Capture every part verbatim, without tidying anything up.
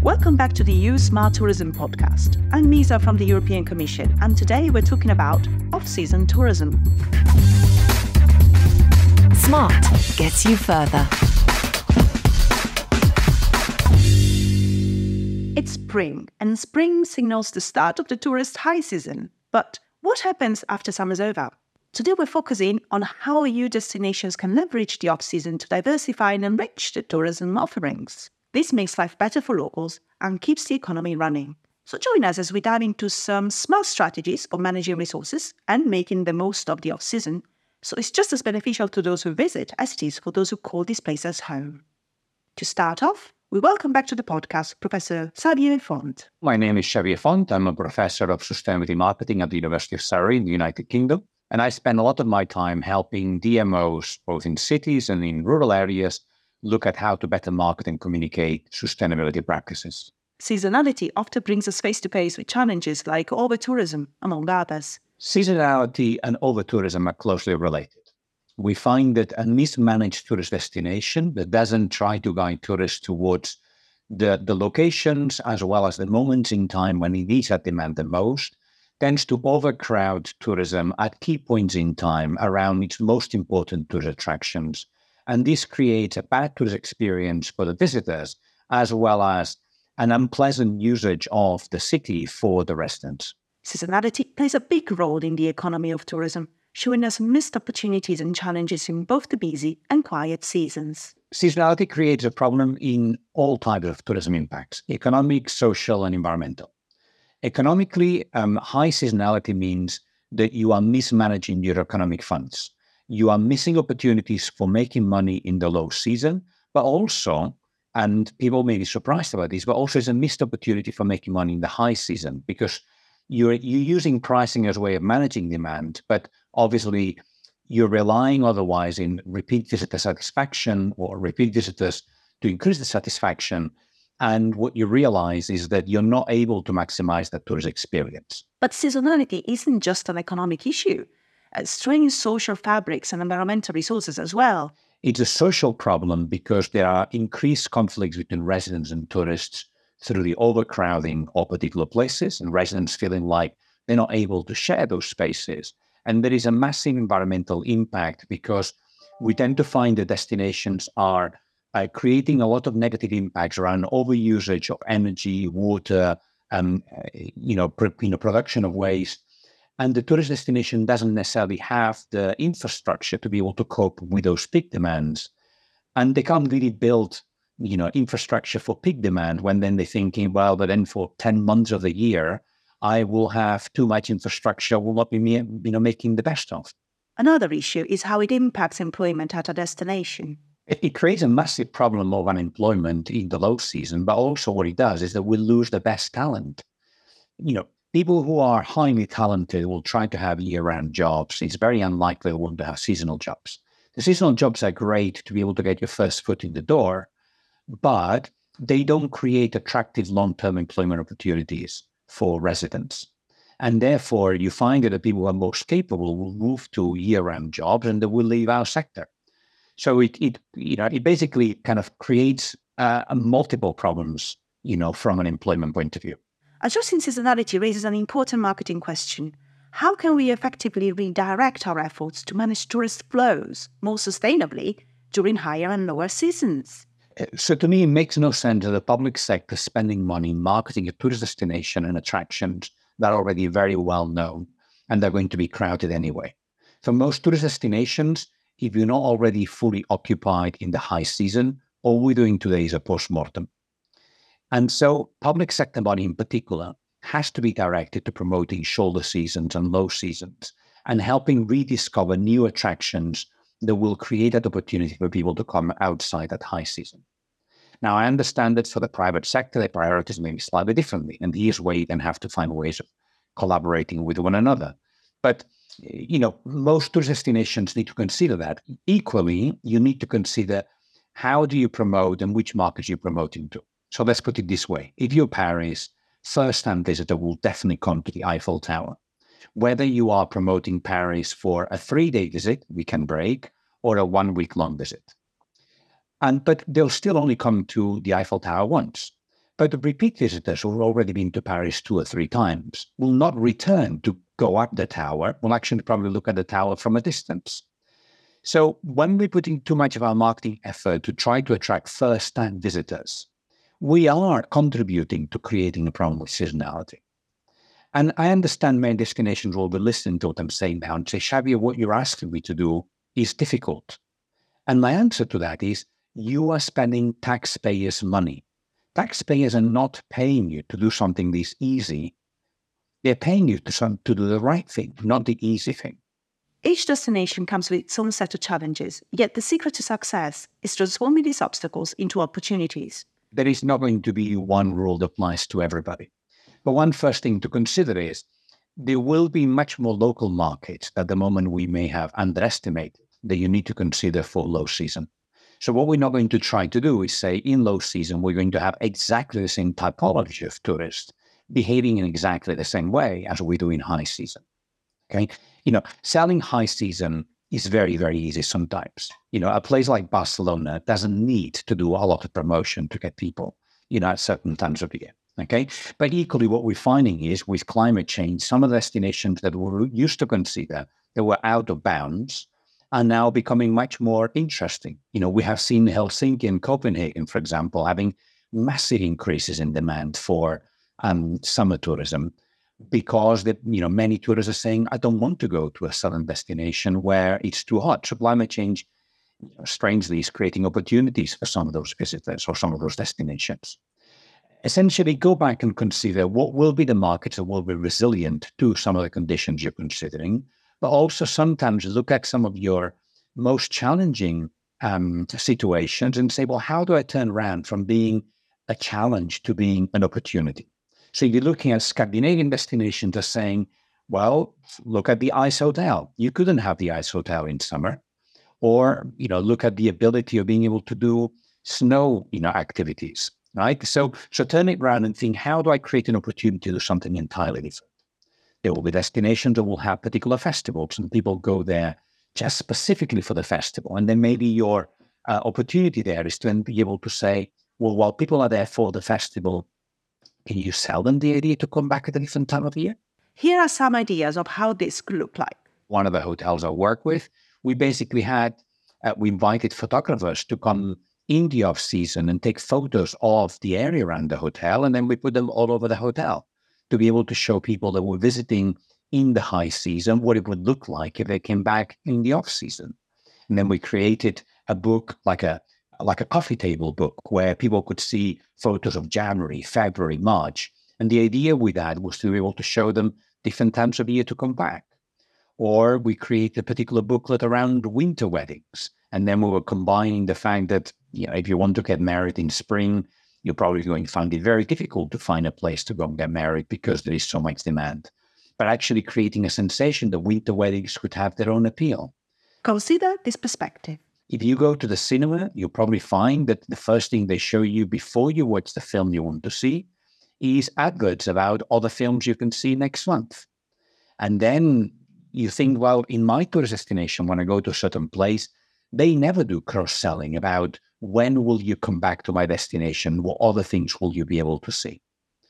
Welcome back to the E U Smart Tourism podcast. I'm Misa from the European Commission, and today we're talking about off-season tourism. Smart gets you further. It's spring, and spring signals the start of the tourist high season. But what happens after summer's over? Today we're focusing on how E U destinations can leverage the off-season to diversify and enrich the tourism offerings. This makes life better for locals and keeps the economy running. So join us as we dive into some smart strategies for managing resources and making the most of the off-season, so it's just as beneficial to those who visit as it is for those who call these places home. To start off, we welcome back to the podcast Professor Xavier Font. My name is Xavier Font. I'm a professor of sustainability marketing at the University of Surrey in the United Kingdom. And I spend a lot of my time helping D M Os, both in cities and in rural areas, look at how to better market and communicate sustainability practices. Seasonality often brings us face-to-face with challenges like over-tourism, among others. Seasonality and over-tourism are closely related. We find that a mismanaged tourist destination that doesn't try to guide tourists towards the, the locations as well as the moments in time when it needs that demand the most tends to overcrowd tourism at key points in time around its most important tourist attractions. And this creates a bad tourist experience for the visitors, as well as an unpleasant usage of the city for the residents. Seasonality plays a big role in the economy of tourism, showing us missed opportunities and challenges in both the busy and quiet seasons. Seasonality creates a problem in all types of tourism impacts: economic, social, and environmental. Economically, um, high seasonality means that you are mismanaging your economic funds. You are missing opportunities for making money in the low season, but also, and people may be surprised about this, but also it's a missed opportunity for making money in the high season because you're, you're using pricing as a way of managing demand, but obviously you're relying otherwise in repeat visitor satisfaction or repeat visitors to increase the satisfaction. And what you realize is that you're not able to maximize that tourist experience. But seasonality isn't just an economic issue. It strains social fabrics and environmental resources as well. It's a social problem because there are increased conflicts between residents and tourists through the overcrowding of particular places and residents feeling like they're not able to share those spaces. And there is a massive environmental impact because we tend to find that destinations are uh, creating a lot of negative impacts around overusage of energy, water, um, you know, pr- you know, production of waste. And the tourist destination doesn't necessarily have the infrastructure to be able to cope with those peak demands. And they can't really build, you know, infrastructure for peak demand when then they're thinking, well, but then for ten months of the year, I will have too much infrastructure, will not be, you know, making the best of. Another issue is how it impacts employment at a destination. It, it creates a massive problem of unemployment in the low season, but also what it does is that we lose the best talent. You know, people who are highly talented will try to have year-round jobs. It's very unlikely they want to have seasonal jobs. The seasonal jobs are great to be able to get your first foot in the door, but they don't create attractive long-term employment opportunities for residents. And therefore, you find that the people who are most capable will move to year-round jobs and they will leave our sector. So it, it you know, it basically kind of creates uh, multiple problems, you know, from an employment point of view. Addressing seasonality raises an important marketing question. How can we effectively redirect our efforts to manage tourist flows more sustainably during higher and lower seasons? So to me, it makes no sense that the public sector spending money marketing a tourist destination and attractions that are already very well known and they're going to be crowded anyway. For most tourist destinations, if you're not already fully occupied in the high season, all we're doing today is a post-mortem. And so public sector money in particular has to be directed to promoting shoulder seasons and low seasons and helping rediscover new attractions that will create that opportunity for people to come outside that high season. Now, I understand that for the private sector, their priorities may be slightly differently. And here's where you then have to find ways of collaborating with one another. But, you know, most tourist destinations need to consider that. Equally, you need to consider how do you promote and which markets you're promoting to. So let's put it this way. If you're Paris, first-time visitor will definitely come to the Eiffel Tower. Whether you are promoting Paris for a three-day visit, weekend break, or a one-week long visit. And but they'll still only come to the Eiffel Tower once. But the repeat visitors who've already been to Paris two or three times will not return to go up the tower, will actually probably look at the tower from a distance. So when we're putting too much of our marketing effort to try to attract first-time visitors, we are contributing to creating a problem with seasonality. And I understand many destinations will be listening to what I'm saying now and say, Xavier, what you're asking me to do is difficult. And my answer to that is, you are spending taxpayers' money. Taxpayers are not paying you to do something this easy. They're paying you to, some, to do the right thing, not the easy thing. Each destination comes with its own set of challenges, yet the secret to success is transforming these obstacles into opportunities. There is not going to be one rule that applies to everybody. But one first thing to consider is there will be much more local markets at the moment we may have underestimated that you need to consider for low season. So what we're not going to try to do is say in low season, we're going to have exactly the same typology of tourists behaving in exactly the same way as we do in high season. Okay. You know, selling high season is very, very easy sometimes. You know, a place like Barcelona doesn't need to do a lot of promotion to get people, you know, at certain times of the year. Okay. But equally, what we're finding is with climate change, some of the destinations that we used to consider that were out of bounds are now becoming much more interesting. You know, we have seen Helsinki and Copenhagen, for example, having massive increases in demand for um, summer tourism, because that, you know, many tourists are saying, I don't want to go to a southern destination where it's too hot. So climate change, you know, strangely, is creating opportunities for some of those visitors or some of those destinations. Essentially, go back and consider what will be the markets that will be resilient to some of the conditions you're considering, but also sometimes look at some of your most challenging um, situations and say, well, how do I turn around from being a challenge to being an opportunity? So you're looking at Scandinavian destinations as saying, well, look at the ice hotel. You couldn't have the ice hotel in summer. Or, you know, look at the ability of being able to do snow, you know, activities, right? So, so turn it around and think, how do I create an opportunity to do something entirely different? There will be destinations that will have particular festivals and people go there just specifically for the festival. And then maybe your uh, opportunity there is to then be able to say, well, while people are there for the festival, can you sell them the idea to come back at a different time of year? Here are some ideas of how this could look like. One of the hotels I work with, we basically had, uh, we invited photographers to come in the off season and take photos of the area around the hotel. And then we put them all over the hotel to be able to show people that were visiting in the high season what it would look like if they came back in the off season. And then we created a book like a like a coffee table book where people could see photos of January, February, March. And the idea with that was to be able to show them different times of year to come back. Or we created a particular booklet around winter weddings. And then we were combining the fact that, you know, if you want to get married in spring, you're probably going to find it very difficult to find a place to go and get married because there is so much demand. But actually creating a sensation that winter weddings could have their own appeal. Consider this perspective. If you go to the cinema, you'll probably find that the first thing they show you before you watch the film you want to see is adverts about other films you can see next month. And then you think, well, in my tourist destination, when I go to a certain place, they never do cross-selling about when will you come back to my destination, what other things will you be able to see.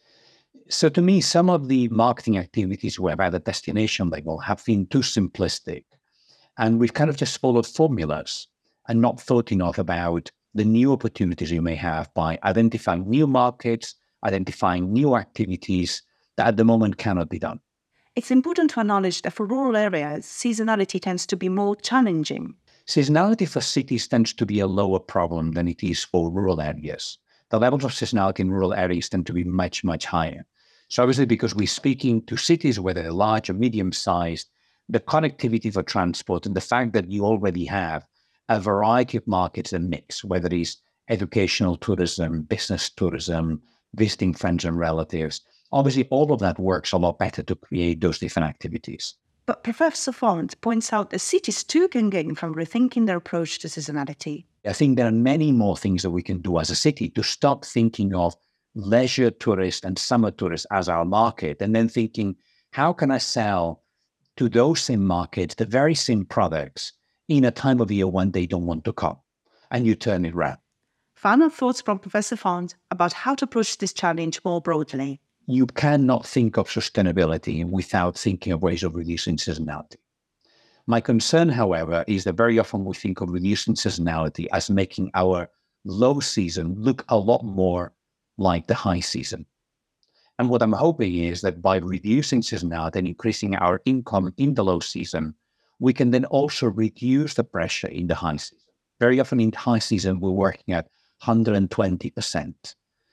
So to me, some of the marketing activities we have at the destination level have been too simplistic. And we've kind of just followed formulas and not thought enough about the new opportunities you may have by identifying new markets, identifying new activities that at the moment cannot be done. It's important to acknowledge that for rural areas, seasonality tends to be more challenging. Seasonality for cities tends to be a lower problem than it is for rural areas. The levels of seasonality in rural areas tend to be much, much higher. So obviously, because we're speaking to cities, whether they're large or medium-sized, the connectivity for transport and the fact that you already have a variety of markets and mix, whether it's educational tourism, business tourism, visiting friends and relatives. Obviously, all of that works a lot better to create those different activities. But Professor Font points out that cities too can gain from rethinking their approach to seasonality. I think there are many more things that we can do as a city to stop thinking of leisure tourists and summer tourists as our market, and then thinking, how can I sell to those same markets the very same products in a time of year when they don't want to come, and you turn it around. Final thoughts from Professor Font about how to approach this challenge more broadly. You cannot think of sustainability without thinking of ways of reducing seasonality. My concern, however, is that very often we think of reducing seasonality as making our low season look a lot more like the high season. And what I'm hoping is that by reducing seasonality and increasing our income in the low season, we can then also reduce the pressure in the high season. Very often in high season, we're working at one hundred twenty percent.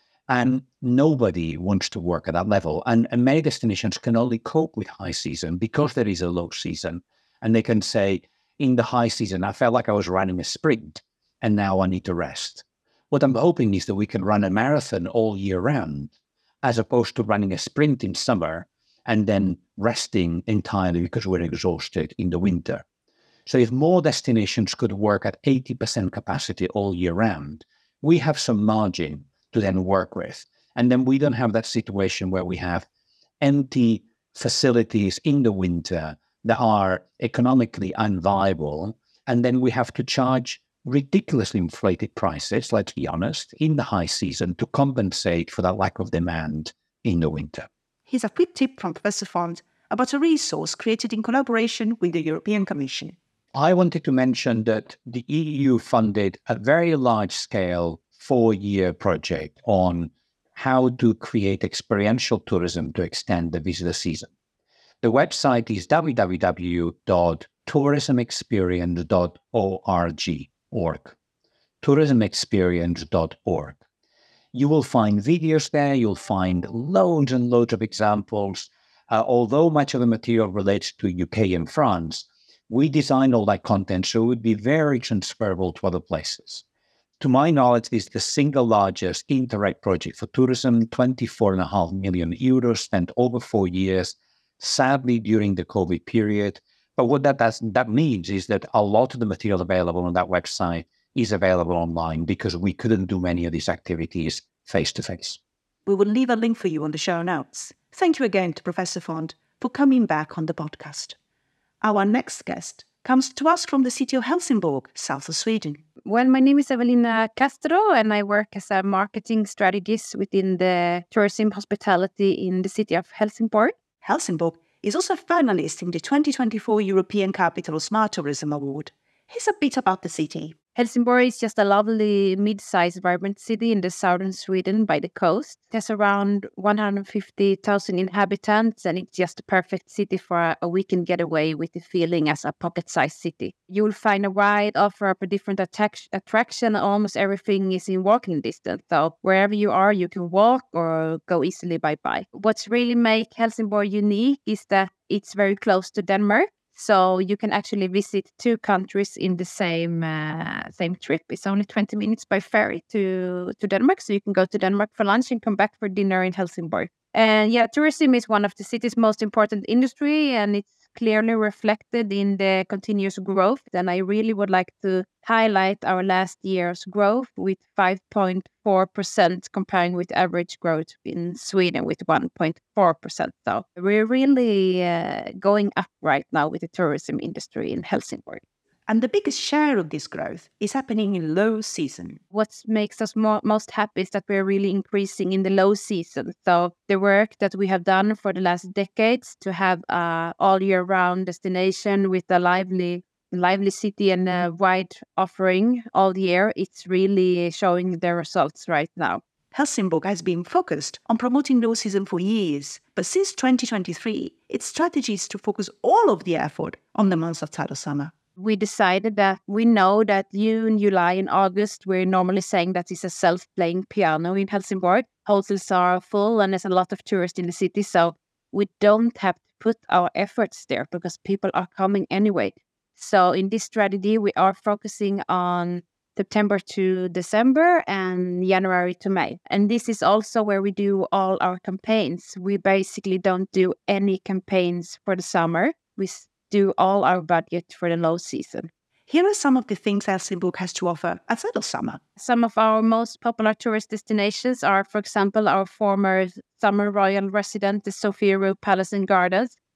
And nobody wants to work at that level. And, and many destinations can only cope with high season because there is a low season. And they can say, in the high season, I felt like I was running a sprint, and now I need to rest. What I'm hoping is that we can run a marathon all year round, as opposed to running a sprint in summer and then resting entirely because we're exhausted in the winter. So if more destinations could work at eighty percent capacity all year round, we have some margin to then work with. And then we don't have that situation where we have empty facilities in the winter that are economically unviable. And then we have to charge ridiculously inflated prices, let's be honest, in the high season to compensate for that lack of demand in the winter. Here's a quick tip from Professor Font about a resource created in collaboration with the European Commission. I wanted to mention that the E U funded a very large-scale four-year project on how to create experiential tourism to extend the visitor season. The website is w w w dot tourism experience dot org. org. tourism experience dot org. You will find videos there, you'll find loads and loads of examples. Uh, although much of the material relates to U K and France, we designed all that content so it would be very transferable to other places. To my knowledge, this is the single largest Interreg project for tourism, twenty-four point five million euros spent over four years, sadly during the COVID period. But what that does, that means is that a lot of the material available on that website is available online because we couldn't do many of these activities face-to-face. We will leave a link for you on the show notes. Thank you again to Professor Font for coming back on the podcast. Our next guest comes to us from the city of Helsingborg, south of Sweden. Well, my name is Evelina Castro, and I work as a marketing strategist within the tourism hospitality in the city of Helsingborg. Helsingborg is also a finalist in the twenty twenty-four European Capital of Smart Tourism Award. Here's a bit about the city. Helsingborg is just a lovely mid-sized vibrant city in the southern Sweden by the coast. It has around one hundred fifty thousand inhabitants, and it's just a perfect city for a, a weekend getaway with the feeling as a pocket-sized city. You will find a wide offer of a different attac- attraction. Almost everything is in walking distance. So wherever you are, you can walk or go easily by bike. What's really make Helsingborg unique is that it's very close to Denmark. So you can actually visit two countries in the same uh, same trip. It's only twenty minutes by ferry to, to Denmark. So you can go to Denmark for lunch and come back for dinner in Helsingborg. And yeah, tourism is one of the city's most important industry, and it's clearly reflected in the continuous growth. And I really would like to highlight our last year's growth with five point four percent comparing with average growth in Sweden with one point four percent. So we're really uh, going up right now with the tourism industry in Helsingborg. And the biggest share of this growth is happening in low season. What makes us more, most happy is that we're really increasing in the low season. So the work that we have done for the last decades to have a all year round destination with a lively lively city and a wide offering all year, it's really showing the results right now. Helsingborg has been focused on promoting low season for years, but since twenty twenty-three, its strategy is to focus all of the effort on the months outside of summer. We decided that we know that June, July, and August, we're normally saying that it's a self-playing piano in Helsingborg. Hotels are full and there's a lot of tourists in the city, so we don't have to put our efforts there because people are coming anyway. So in this strategy, we are focusing on September to December and January to May. And this is also where we do all our campaigns. We basically don't do any campaigns for the summer. We do all our budget for the low season. Here are some of the things Helsingborg has to offer outside of summer. Some of our most popular tourist destinations are, for example, our former summer royal residence, the Sofiero Palace and Gardens.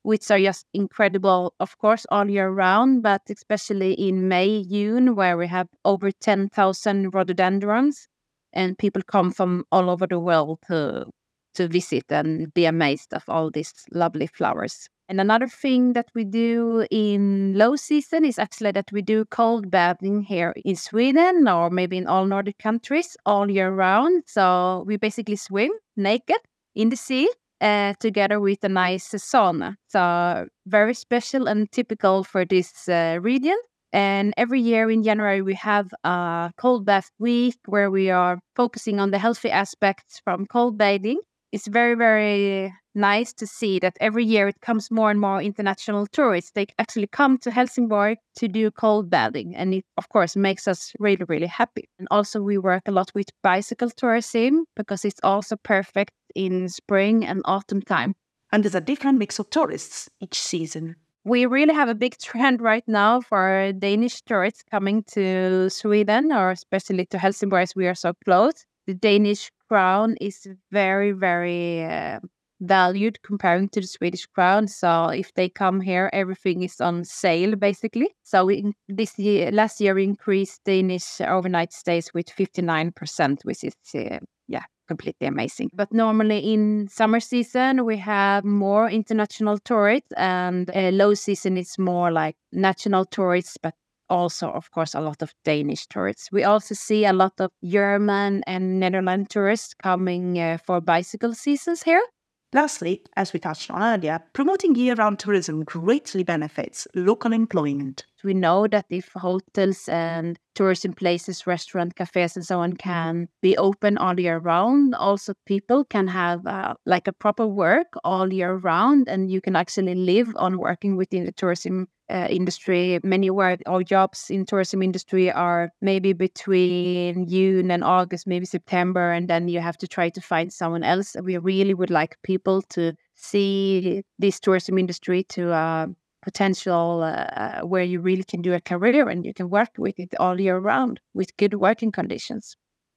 which are just incredible, of course, all year round, but especially in May, June, where we have over ten thousand rhododendrons, and people come from all over the world to to visit and be amazed of all these lovely flowers. And another thing that we do in low season is actually that we do cold bathing here in Sweden, or maybe in all Nordic countries, all year round. So we basically swim naked in the sea uh, together with a nice sauna. So very special and typical for this uh, region. And every year in January, we have a cold bath week where we are focusing on the healthy aspects from cold bathing. It's very, very nice to see that every year it comes more and more international tourists. They actually come to Helsingborg to do cold bathing. And it, of course, makes us really, really happy. And also we work a lot with bicycle tourism because it's also perfect in spring and autumn time. And there's a different mix of tourists each season. We really have a big trend right now for Danish tourists coming to Sweden, or especially to Helsingborg as we are so close. The Danish crown is very, very uh, valued comparing to the Swedish crown. So if they come here, everything is on sale, basically. So we, this year, last year, we increased Danish overnight stays with fifty-nine percent, which is, uh, yeah, completely amazing. But normally in summer season, we have more international tourists, and uh, low season is more like national tourists, but also, of course, a lot of Danish tourists. We also see a lot of German and Netherlands tourists coming uh, for bicycle seasons here. Lastly, as we touched on earlier, promoting year-round tourism greatly benefits local employment. We know that if hotels and tourism places, restaurant, cafes and so on can be open all year round, also people can have uh, like a proper work all year round, and you can actually live on working within the tourism uh, industry. Many work or jobs in tourism industry are maybe between June and August, maybe September, and then you have to try to find someone else. We really would like people to see this tourism industry to uh, potential uh, where you really can do a career and you can work with it all year round with good working conditions.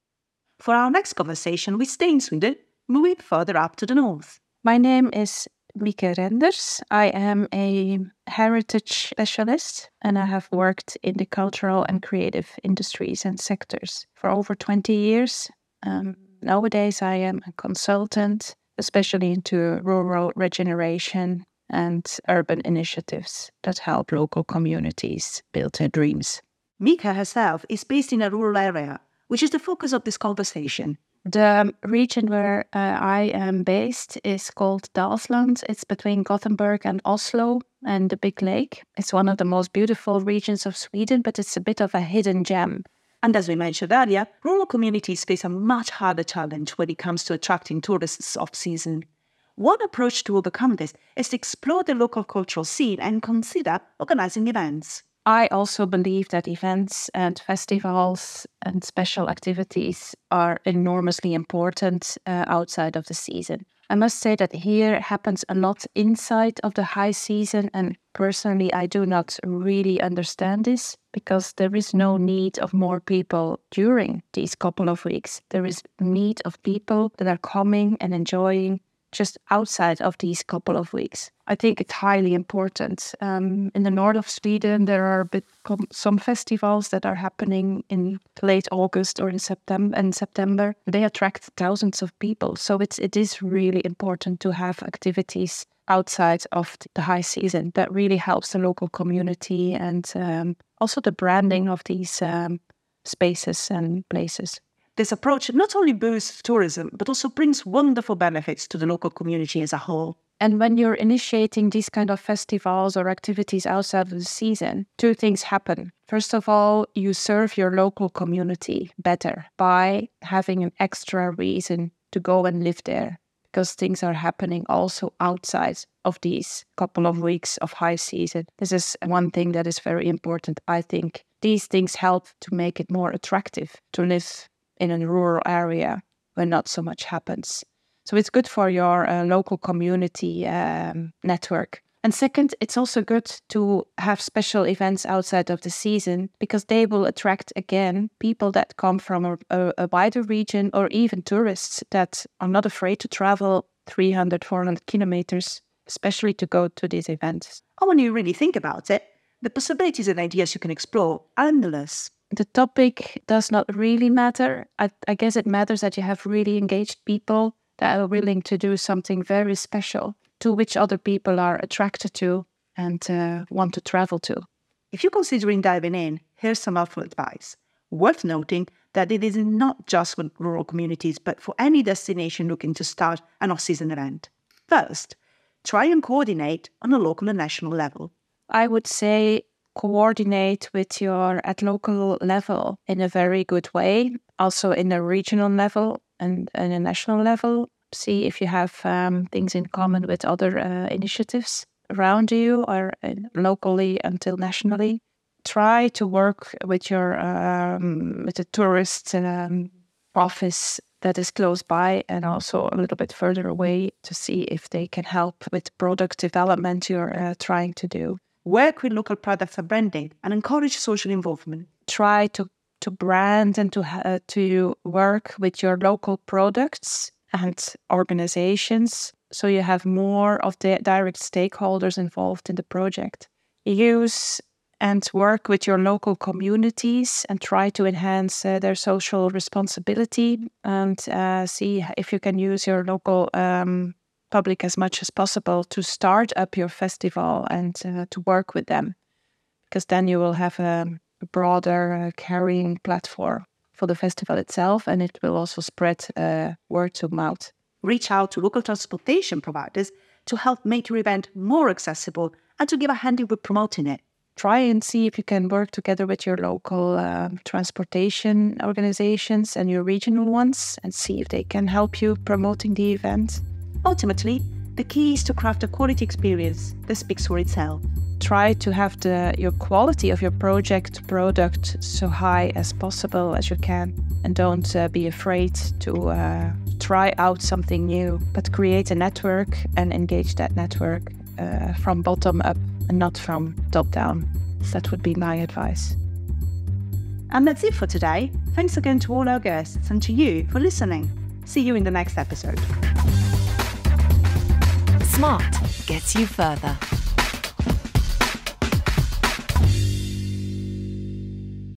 For our next conversation, we stay in Sweden, moving further up to the north. My name is Mika Renders. I am a heritage specialist and I have worked in the cultural and creative industries and sectors for over twenty years. Um, nowadays, I am a consultant, especially into rural regeneration and urban initiatives that help local communities build their dreams. Mika herself is based in a rural area, which is the focus of this conversation. The region where uh, I am based is called Dalsland. It's between Gothenburg and Oslo and the Big Lake. It's one of the most beautiful regions of Sweden, but it's a bit of a hidden gem. And as we mentioned earlier, rural communities face a much harder challenge when it comes to attracting tourists off-season. One approach to overcome this is to explore the local cultural scene and consider organizing events. I also believe that events and festivals and special activities are enormously important uh, outside of the season. I must say that here happens a lot inside of the high season, and personally I do not really understand this because there is no need of more people during these couple of weeks. There is need of people that are coming and enjoying just outside of these couple of weeks. I think it's highly important. Um, in the north of Sweden, there are a bit com- some festivals that are happening in late August or in September. In September, they attract thousands of people. So it's it is really important to have activities outside of the high season that really helps the local community and um, also the branding of these um, spaces and places. This approach not only boosts tourism, but also brings wonderful benefits to the local community as a whole. And when you're initiating these kind of festivals or activities outside of the season, two things happen. First of all, you serve your local community better by having an extra reason to go and live there, because things are happening also outside of these couple of weeks of high season. This is one thing that is very important. I think these things help to make it more attractive to live in a rural area where not so much happens. So it's good for your uh, local community um, network. And second, it's also good to have special events outside of the season because they will attract, again, people that come from a, a, a wider region or even tourists that are not afraid to travel three hundred, four hundred kilometers especially to go to these events. And when you really think about it, the possibilities and ideas you can explore are endless. The topic does not really matter. I, I guess it matters that you have really engaged people that are willing to do something very special to which other people are attracted to and uh, want to travel to. If you're considering diving in, here's some helpful advice. Worth noting that it is not just for rural communities, but for any destination looking to start an off-season event. First, try and coordinate on a local and national level. I would say coordinate with your at local level in a very good way, also in a regional level and, and a national level. See if you have um, things in common with other uh, initiatives around you or uh, locally until nationally. Try to work with your um, with the tourist um, office that is close by and also a little bit further away to see if they can help with product development you're uh, trying to do. Work with local products and branding and encourage social involvement. Try to, to brand and to uh, to work with your local products and organizations so you have more of the direct stakeholders involved in the project. Use and work with your local communities and try to enhance uh, their social responsibility and uh, see if you can use your local um, public as much as possible to start up your festival and uh, to work with them, because then you will have a, a broader uh, carrying platform for the festival itself, and it will also spread uh, word to mouth. Reach out to local transportation providers to help make your event more accessible and to give a hand with promoting it. Try and see if you can work together with your local uh, transportation organizations and your regional ones and see if they can help you promoting the event. Ultimately, the key is to craft a quality experience that speaks for itself. Try to have the your quality of your project product so high as possible as you can, and don't uh, be afraid to uh, try out something new, but create a network and engage that network uh, from bottom up and not from top down. That would be my advice. And that's it for today. Thanks again to all our guests and to you for listening. See you in the next episode. Smart gets you further.